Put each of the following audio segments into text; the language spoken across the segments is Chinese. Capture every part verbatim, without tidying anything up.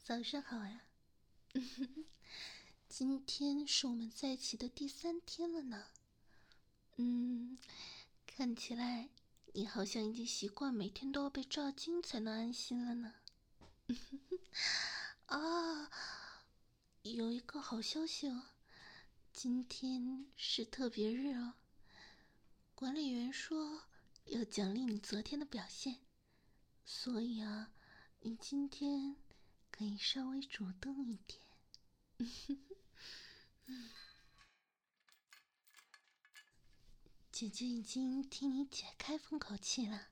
早上好呀。今天是我们在一起的第三天了呢。嗯，看起来你好像已经习惯每天都要被照镜才能安心了呢。啊，有一个好消息哦，今天是特别日哦。管理员说要奖励你昨天的表现，所以啊，你今天可以稍微主动一点。姐姐已经替你解开封口气了，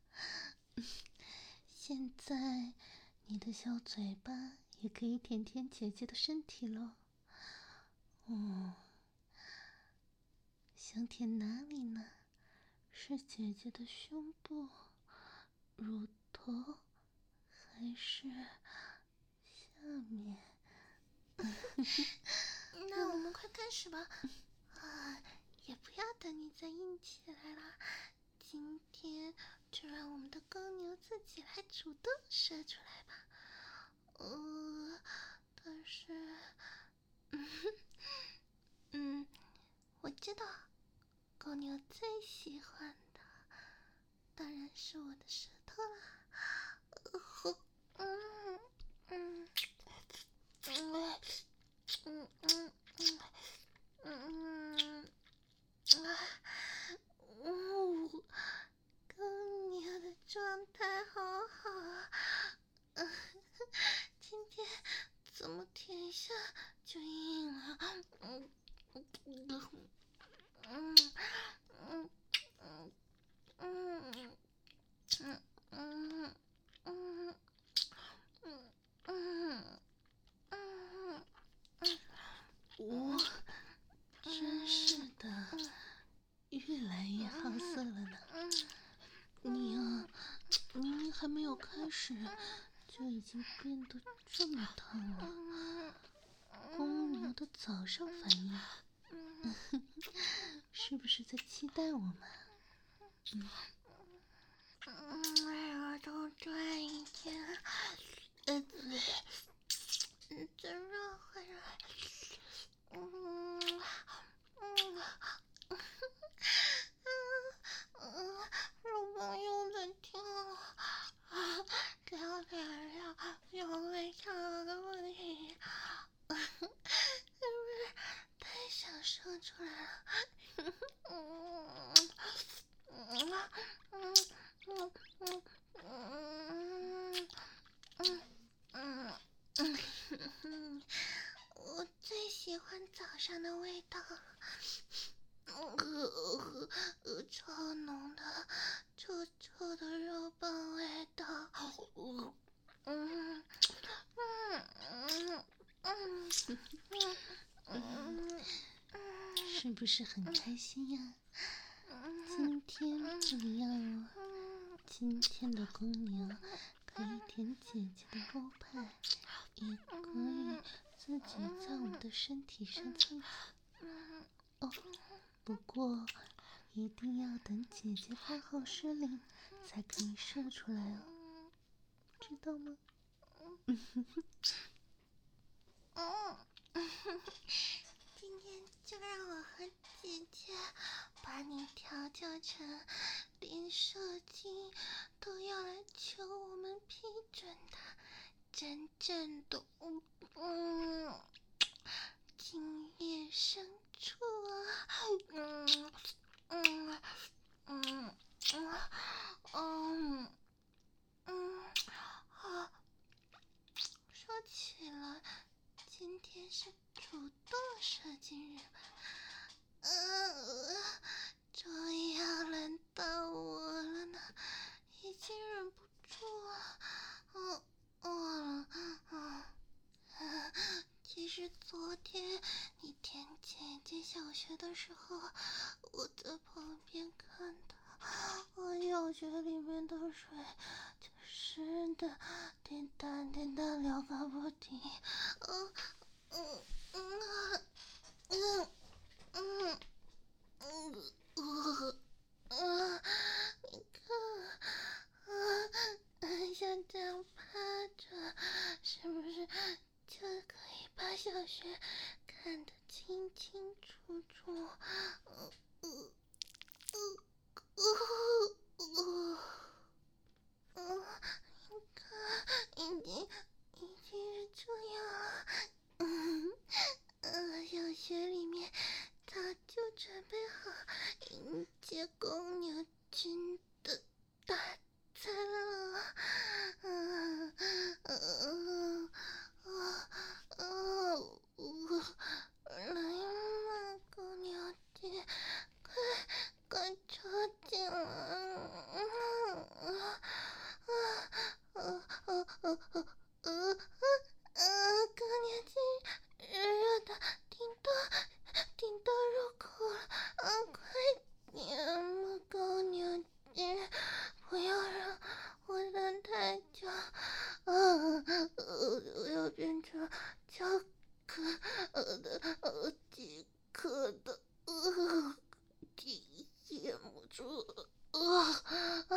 现在你的小嘴巴也可以舔舔姐姐的身体了。嗯，想舔哪里呢？是姐姐的胸部、乳头，还是下面？那我们快开始吧。啊，也不要等你再硬起来啦，今天就让我们的公牛自己来主动射出来吧。呃，但是，嗯嗯，我知道，公牛最喜欢的当然是我的舌头啦。呃，嗯嗯嗯嗯嗯嗯嗯啊，呜，公牛的状态好好啊。呃，今天怎么舔一下就硬了？嗯嗯嗯嗯嗯嗯嗯嗯嗯嗯嗯，我真是的，越来越好色了呢。你啊，明明还没有开始，就已经变得这么烫了。公牛的早上反应，是不是在期待我们？嗯，耳朵转一点，呃，再绕回来。嗯嗯嗯，肉棒又在跳了。啊，聊点聊聊胃肠的问题，是不是太想射出来了？嗯嗯嗯嗯嗯嗯嗯嗯，我最喜欢早上的味道了。呃呃，超浓的、臭臭的肉棒味道。嗯嗯嗯嗯嗯，是不是很开心呀？今天不一样哦，今天的公牛可以舔姐姐的后排，也可以自己在我们的身体上蹭蹭。哦，不过一定要等姐姐发号施令才可以射出来哦，知道吗？今天就让我和姐姐把你调教成连射精都要来求我们批准的真正的嗯精液深处啊。嗯嗯嗯嗯嗯啊，说起来，今天是主动射精日吧？嗯，终于要轮到我了呢，已经忍不住了。嗯嗯嗯嗯，其实昨天你舔姐姐小学的时候，我在旁边看到，我小学里面的水就湿的，滴答滴答流个不停。嗯嗯嗯嗯嗯嗯嗯嗯，你看，嗯，像这样趴着，是不是把小穴看得清清楚楚。呃呃呃呃呃呃，你看，已经已经是这样了。嗯，呃，小穴里面早就准备好迎接公牛君的大餐了。嗯嗯嗯嗯嗯，来嘛，公牛君，快快抓紧了！嗯嗯嗯嗯嗯嗯嗯嗯，公牛君，热热的，顶到顶到入口了！啊，快点嘛，公牛君，不要让我等太久。啊，呃，我要变成巧克呃的呃饥渴的呃，体羡慕住了。啊啊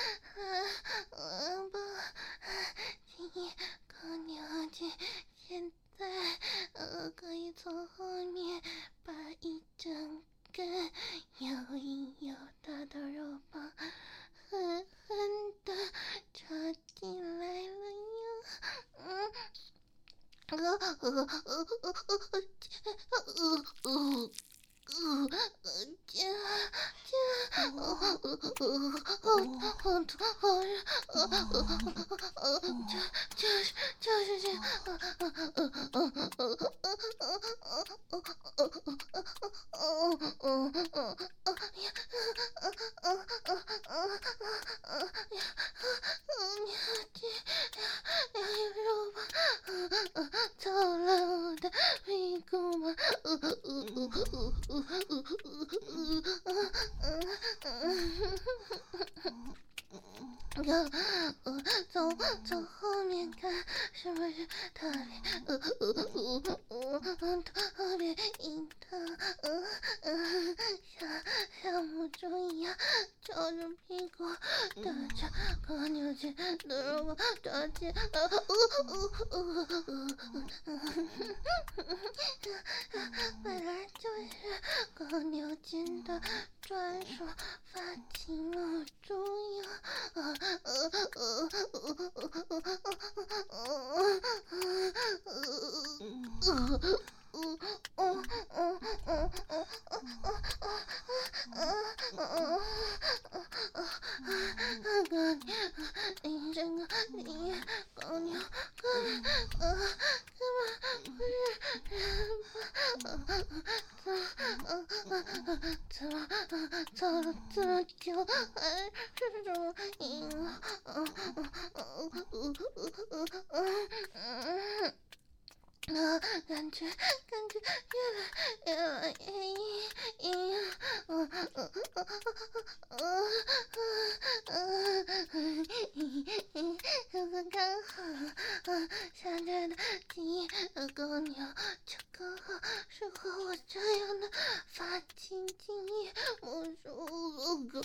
啊！不，请你公牛君现在呃可以从后面把一整根又硬又大的肉棒狠狠地插进来了哟。嗯。呃呃呃呃呃呃呃呃呃，姐姐，呃呃呃呃，好痛，好热，呃呃呃，就就是就是这样，呃呃呃呃呃呃呃呃呃呃呃呃呀，呃呃呃呃呃呀，呃你这呀有肉吧？呃呃，操了我的屁股吗？呃呃呃呃呃呃呃呃呃，从从后面看是不是特别呃呃呃呃特别硬的？呃呃，像像母猪一样照着屁股等着公牛去的肉棒抓进。呃呃呃呃呃，本来就是公牛君的专属发情母猪呀！呃呃呃呃呃呃哥，你这个你公牛，哥，呃，怎么不是人吧？怎么走了这么久还是这么硬啊？啊，感觉感觉越来越来越硬硬，嗯嗯嗯嗯嗯嗯嗯，刚好，嗯，现在的鸡和公牛就刚好适合我这样的发情经验魔术。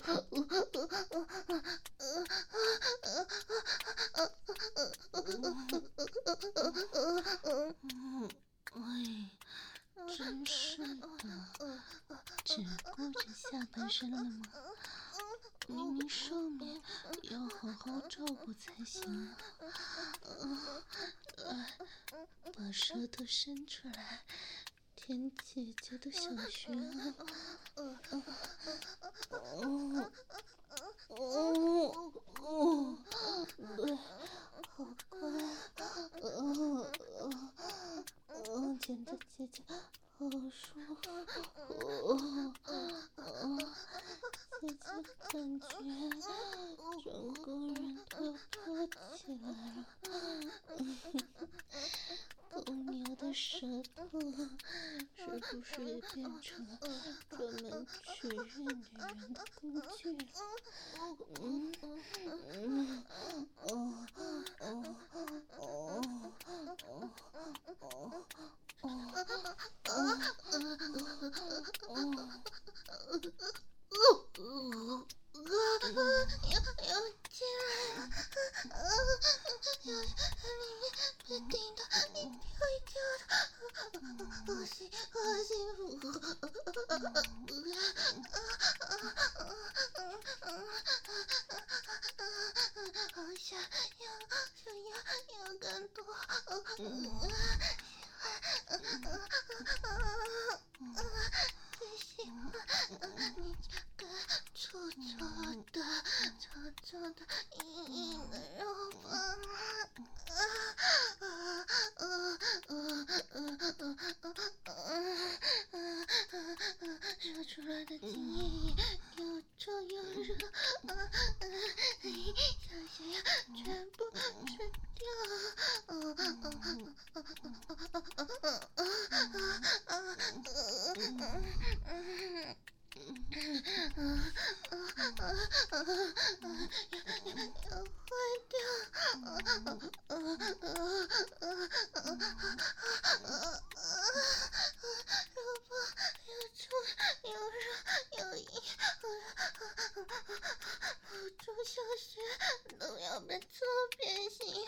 哎，真是的，只顾着下半身了吗？明明上面要好好照顾才行啊！来，把舌头伸出来，舔姐姐的小穴啊！哦哦哦，对，好乖啊！哦哦哦，舔着姐姐好舒服哦哦，姐姐感觉整个人都要飘起来了。公牛的舌头是不是也变成了专门取悦女人的工具了？嗯嗯哦哦哦哦哦哦哦， 要要进来了！啊，小里面被顶的一跳一跳的， 最喜欢你这个粗粗的、粗粗的、硬硬的肉棒。说出来的精液又臭又热，想想要全部吃掉。要坏掉！肉棒又粗又热又硬，不出小学都要被搓变形。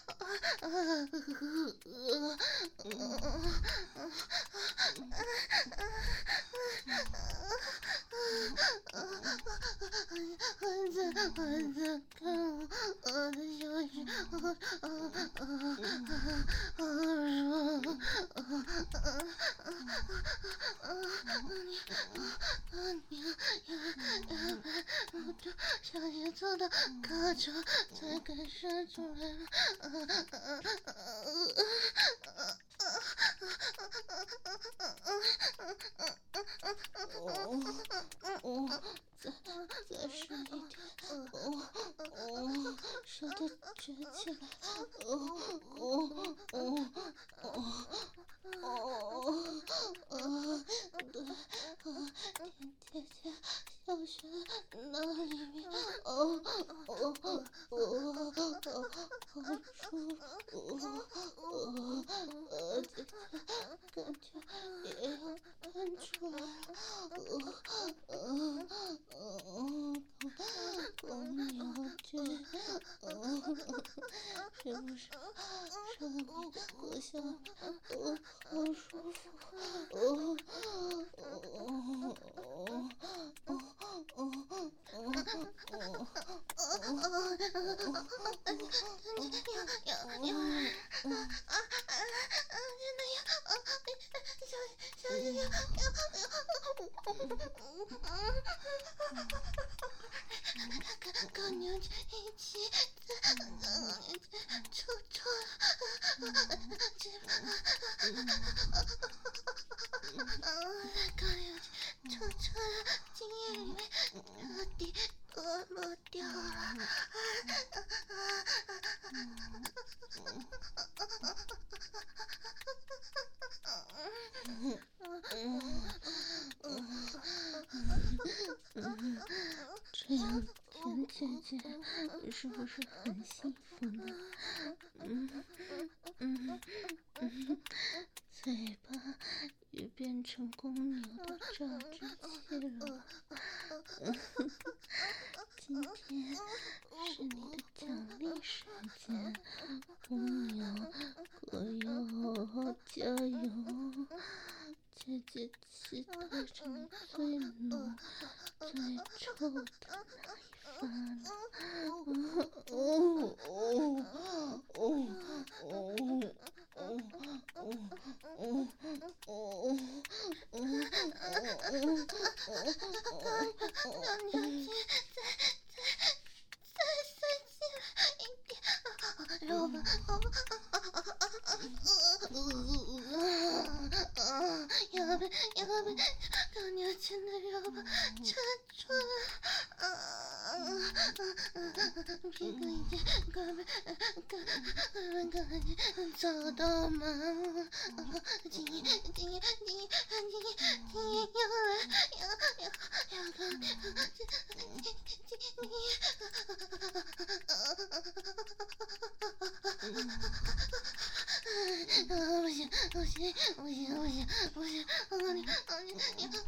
孩子，孩子，看我，我的小穴，好爽！你要要把我的小穴做到高潮才敢射出来了。 哦，再再深一点，哦哦，舌头卷起来，哦哦哦哦哦哦，对，啊，舔舔下小穴那里面，哦哦哦哦，好舒服，哦呃，姐姐感觉也要喷出来了，哦哦哦，公牛君，哦，是不是上面和下面都好舒服？哦哦哦哦哦哦哦有有啊啊啊！真的有啊！小小心有有，跟跟牛一起臭臭了，这跟牛臭臭了，精液里面彻底脱落掉了。 这样甜姐姐是不是很幸福呢？嗯嗯嗯，嘴巴也变成公牛的榨汁器了。今天是你的奖励时间，公牛，可要加油！姐姐期待着你最浓、最臭的那一发呢。哦哦哦哦哦哦哦哦哦！ 让牛姐再再再塞进来一点肉吧。要被要被让牛姐的肉吧撑住了。皮哥已经快被快被赶紧找到吗？今夜今夜今夜今夜今夜要来要要要看今夜。不行不行不行不行不行！你你你你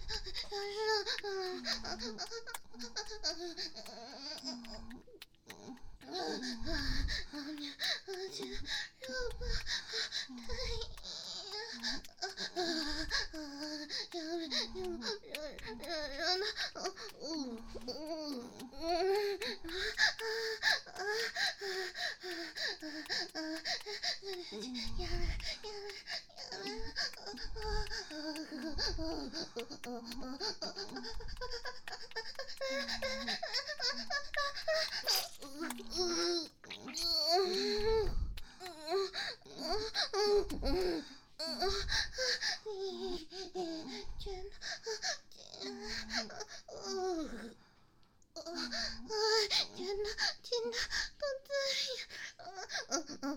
肉吧太硬，热热热的，嗯嗯嗯。 天哪，天哪，天哪，天哪，肚子里，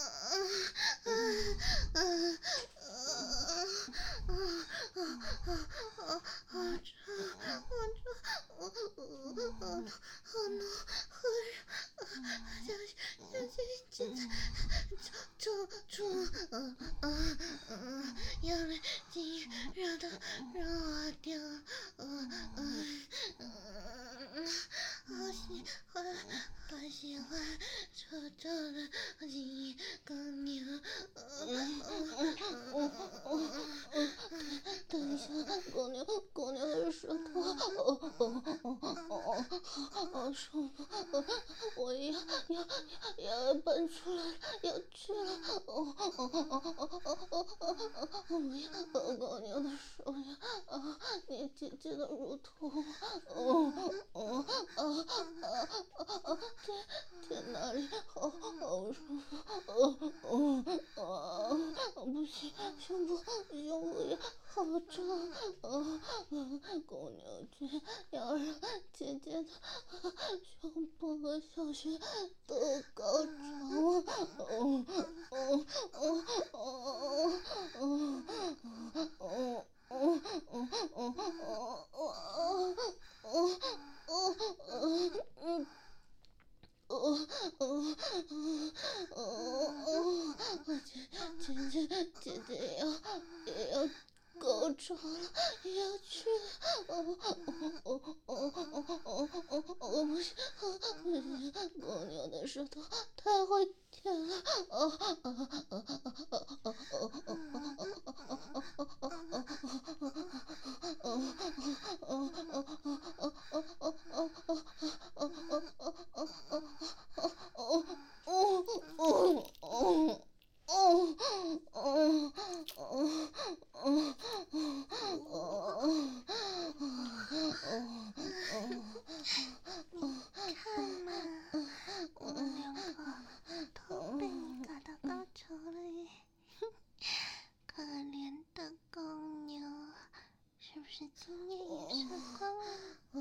好热，好热，好冷，好冷，好热，小小心点，住住住，嗯嗯嗯，有人进热的让我掉，嗯嗯嗯，好喜欢好喜欢臭臭的鸡公牛，嗯嗯嗯，等一下，公牛公牛的舌头，哦哦哦哦哦，好舒服，我要要要要搬出来了，要去了，哦哦哦哦哦哦哦哦，不要，公牛的手呀，啊，你姐姐的乳头，哦哦啊啊啊啊，天天哪里好好舒服，哦哦啊，不行，胸部胸部也好胀，啊啊，公牛君要让姐姐的胸部和小穴都高潮，哦哦哦哦哦哦哦。哦哦哦哦哦哦哦哦嗯哦哦哦哦，姐姐姐姐姐要也要高潮了，也要去了，哦哦哦哦哦哦哦哦，不行不行，公牛的舌头太会舔了，啊啊啊啊啊啊啊你看嘛，我们两个都被你搞到高潮了耶！可怜的公牛，是不是经验也吃光了？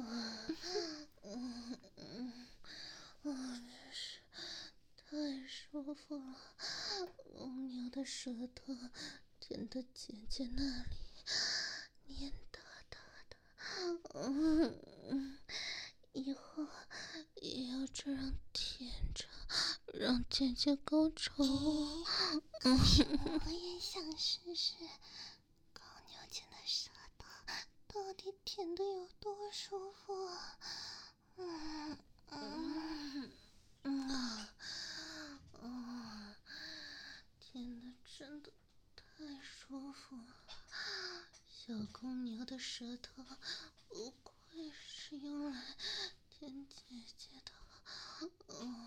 嗯嗯，啊，真是太舒服了！公牛的舌头舔到姐姐那里，黏哒哒的。嗯，以后也要这样舔着，让姐姐高潮。 可是我也想试试公牛犬的舌头到底舔得有多舒服啊！嗯嗯嗯啊，啊，舔的真的太舒服了。小公牛的舌头不愧是用来舔姐姐的，嗯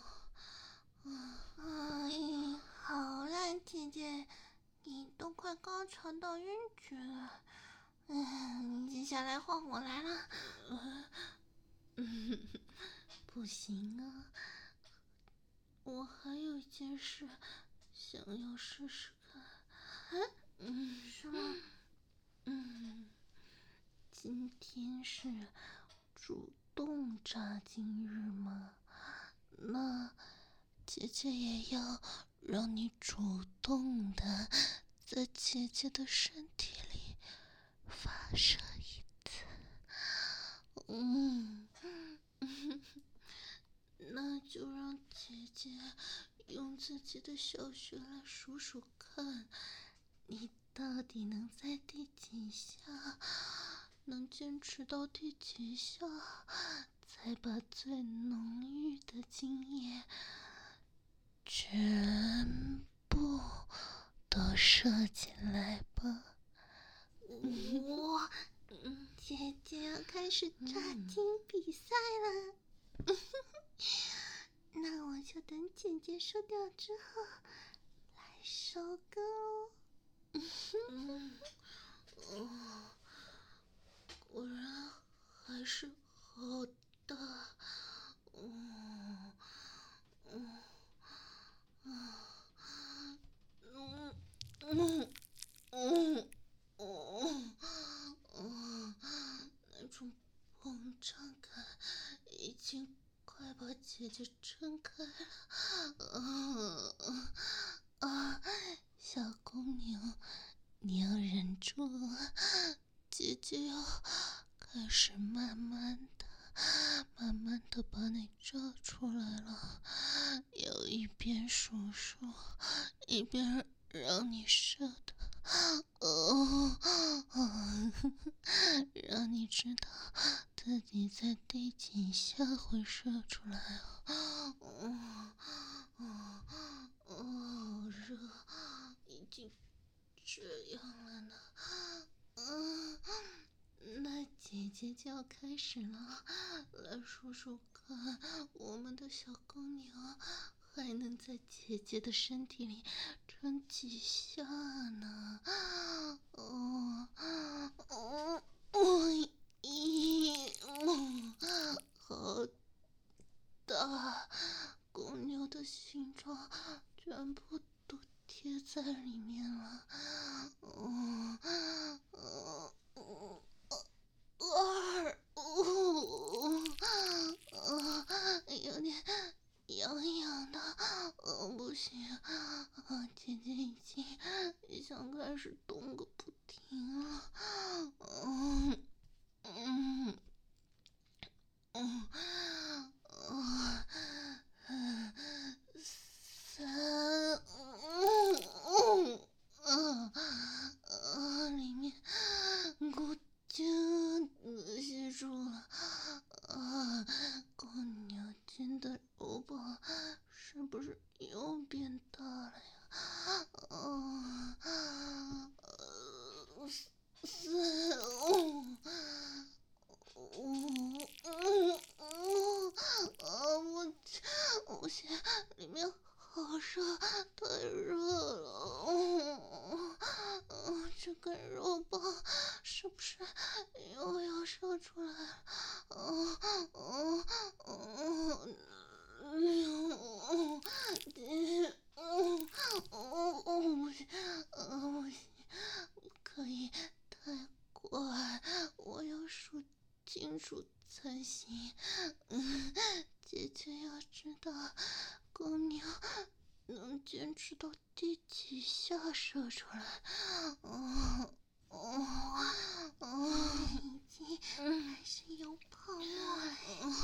哎，好了，姐姐，你都快高潮到晕厥了，嗯，接下来换我来了。 嗯，不行啊，我还有一件事想要试试看。 啊？ 嗯， 什么？ 嗯，今天是主动扎精日吗？那姐姐也要让你主动的在姐姐的身体里发射一次。嗯，那就让姐姐用自己的小穴来数数看，你到底能在第几下，能坚持到第几下，再把最浓郁的精液全部都射进来吧。 我，姐姐要开始抓精比赛了。那我就等姐姐收掉之后来收割哦。 嗯，哦， 是好大，嗯嗯嗯嗯嗯嗯嗯嗯，那种膨胀感已经快把姐姐撑开了。啊啊！小公牛，你要忍住，姐姐要开始慢慢的、慢慢的把你照出来了，要一边数数，一边让你射的，哦，让你知道自己在第几下会射出来啊！哦哦哦，热，已经这样了呢。嗯，那姐姐就要开始了，来数数看，我们的小公牛还能在姐姐的身体里撑几下呢？哦哦哦，一，嗯，好大，公牛的形状全部都贴在里面了。哦哦哦二，哦，啊，有点痒痒的，呃，不行，啊，姐姐已经想开始动个不停了，嗯嗯嗯嗯嗯，三，嗯嗯嗯嗯，里面咕就吸住了。啊，公牛筋的肉棒是不是又变大了呀？啊，呃，四，五，五，嗯嗯啊，我我现在里面好热，太热了。嗯嗯，这根肉棒是不是又要射出来了？嗯嗯嗯嗯，姐，嗯嗯嗯，不行，嗯不行，不可以太快，我要数清楚才行。嗯，姐姐要知道公牛能坚持到第几下射出来。哦哦哦， 已经开始有泡沫了。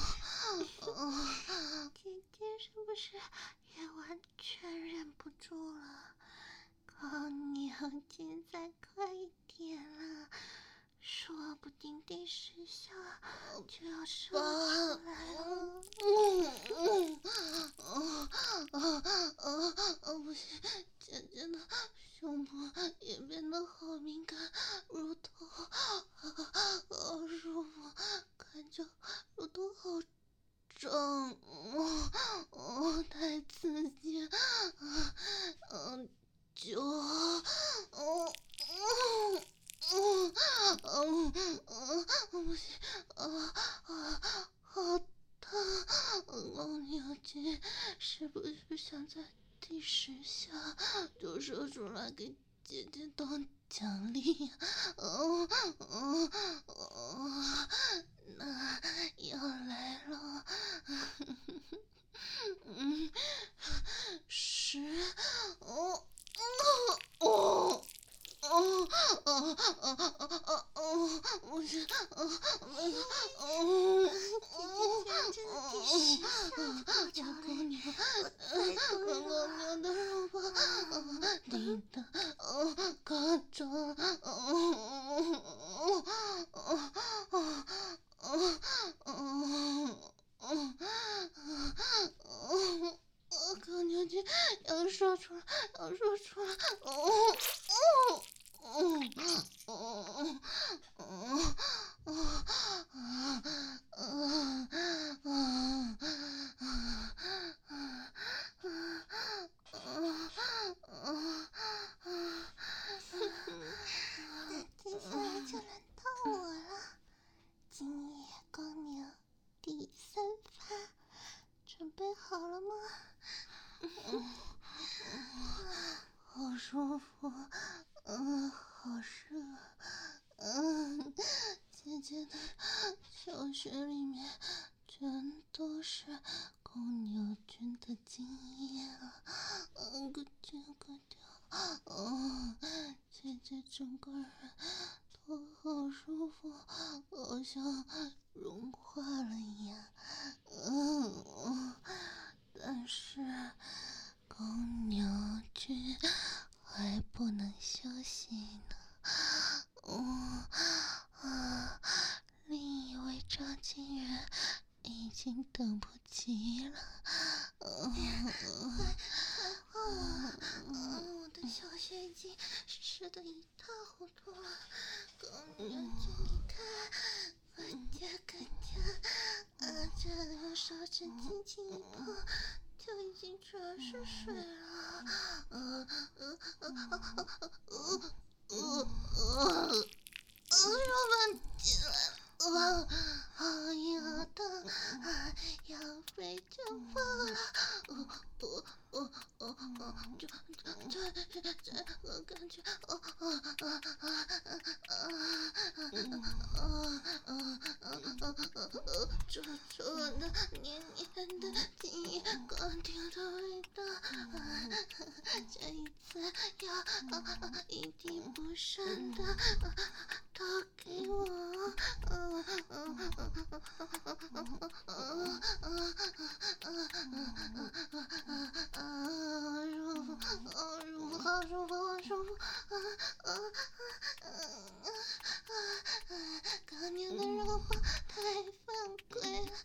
姐姐是不是也完全忍不住了？公牛筋再快一点了，说不定第十下就要射出来了。 嗯嗯嗯嗯嗯嗯，不行，姐姐的胸部也变得好敏感，乳头好舒服，感觉乳头好胀，哦哦，太刺激，嗯嗯，九，嗯嗯嗯嗯嗯，不行，啊啊，好疼！公牛筋是不是想在第十下就射出来给姐姐当奖励？哦哦哦，那要来了。嗯，十，哦哦哦。哦哦哦哦哦哦！不是，哦哦哦！ 姐姐竟然真的第十下就高潮了， 公牛， 我猜对了。 公牛的肉棒，你的哦高潮，哦哦哦哦哦哦哦哦！公牛筋要说出来，要说出来，哦哦。嗯嗯嗯嗯嗯嗯嗯那接下来就轮到我了。今夜公服，嗯，好热，嗯，姐姐的小穴里面全都是公牛菌的精液啊，嗯，咯吱咯吱，嗯，姐姐整个人都好舒服，好像融化了一样，嗯，但是公牛菌还不能休息呢。嗯啊，另一位赵金人已经等不及了。嗯快快换我！嗯，我的小穴已经湿得一塌糊涂了。公牛菌，你看，更加更加，啊，这用手指轻轻一碰，就已经全是水了。嗯嗯嗯嗯嗯嗯嗯，肉棒进来了。啊，好硬好疼，啊，要飞就爆了！哦哦哦哦哦，这这这这，我感觉，哦哦哦哦哦哦哦哦哦哦，臭臭的、黏黏的、晶莹光溜的味道，这一次要一滴不剩的都给我！嗯嗯嗯嗯嗯嗯嗯嗯嗯，舒服，嗯，舒服，好舒服，好舒服，嗯嗯嗯嗯，高牛的肉棒太犯规了，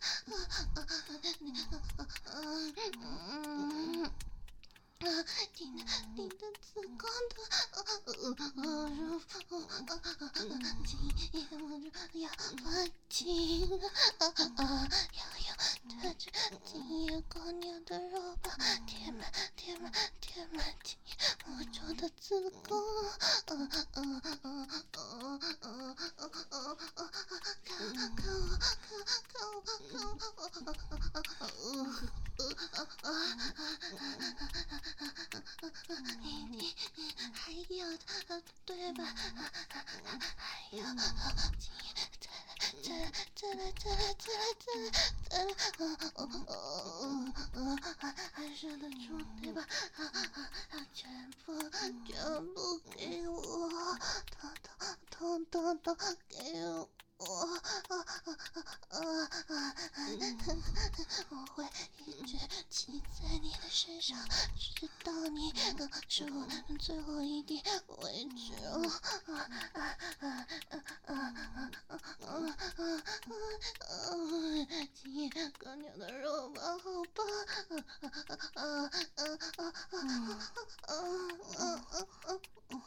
嗯嗯嗯。啊，你的你的子宫的，呃呃呃呃，今夜我就要发情了，啊啊，要要这这今夜公牛的肉棒填满填满填满今夜我做的子宫，啊啊啊啊啊啊啊啊！看看我看看我看我，啊啊啊啊啊！一定还有的，对吧？还有，今夜再来再来再来再来再来再来再来，哦哦哦，还还舍得住对吧？啊啊，全部全部给我，统统统统统给我！我啊啊啊啊！我会一直骑在你的身上，直到你是我最后一滴为止哦！啊啊啊啊啊啊啊啊啊！今夜公牛的肉棒好棒！啊啊啊啊啊啊啊啊啊！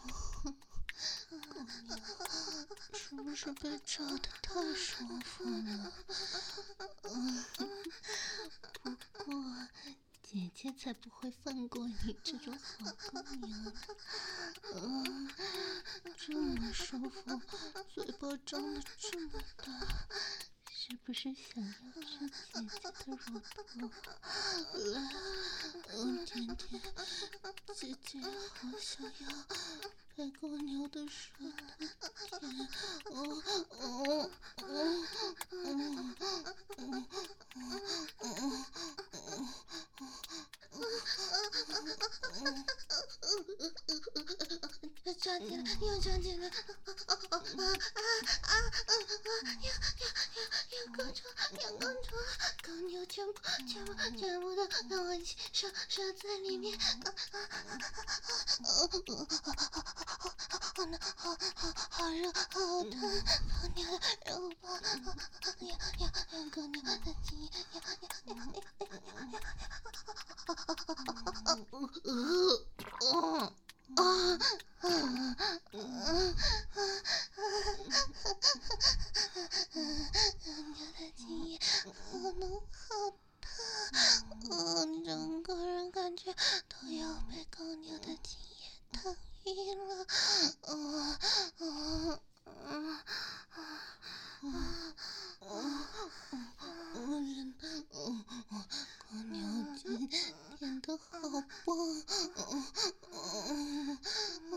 公牛，是不是被照得太舒服了？嗯，不过姐姐才不会放过你这种好公牛呢。嗯，这么舒服，嘴巴张得这么大，是不是想要吃姐姐的乳头？来，嗯，甜甜，姐姐好想要被公牛的舌头舔，哦哦哦哦哦哦哦！ 抓紧了，又抓紧了！啊啊啊啊啊！要要要要公主，要公主！公牛全部全部全部都让我射射在里面！啊啊啊啊！好难，好好好热，好疼！公牛的肉棒，要要要公牛的精液，要要要要要要！啊啊啊啊啊！呃呃。啊啊啊啊！牛的精液好浓好烫，嗯，整个人感觉都要被公牛的精液烫晕了，嗯嗯嗯嗯嗯嗯嗯，公牛精舔得好棒，嗯嗯。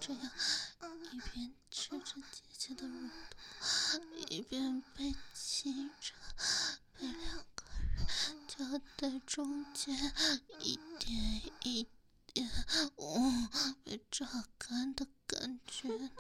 这样一边吃着姐姐的乳头，一边被亲着，被两个人夹在中间，一点一点，哦，被榨干的感觉呢。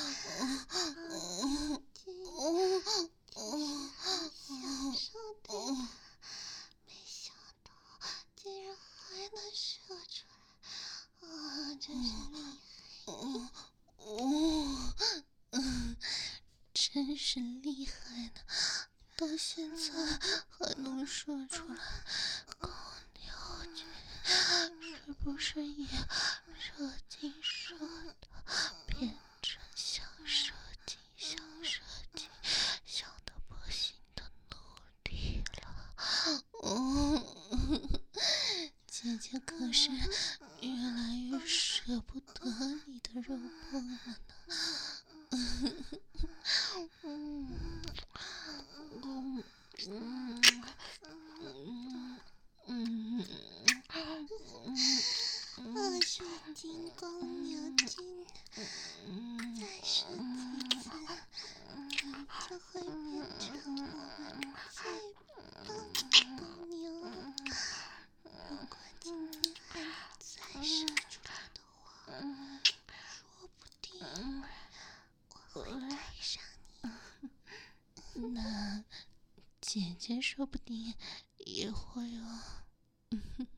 哦哦哦享受的，没想到竟然还能射出来，啊，真是厉害！ 哦哦，嗯，真是厉害呢！到现在还能射出来，狗鸟君是不是也射精射的变成想射精想射精想得不行的奴隶了？哦，姐姐可是越来越舍不得你的肉棒了呢。嗯嗯嗯嗯嗯二水晶公牛精，再射几次，你就会变成我们最棒的公牛。如果今天还能再射出来的话，说不定我会带上你。 那姐姐说不定也会哦。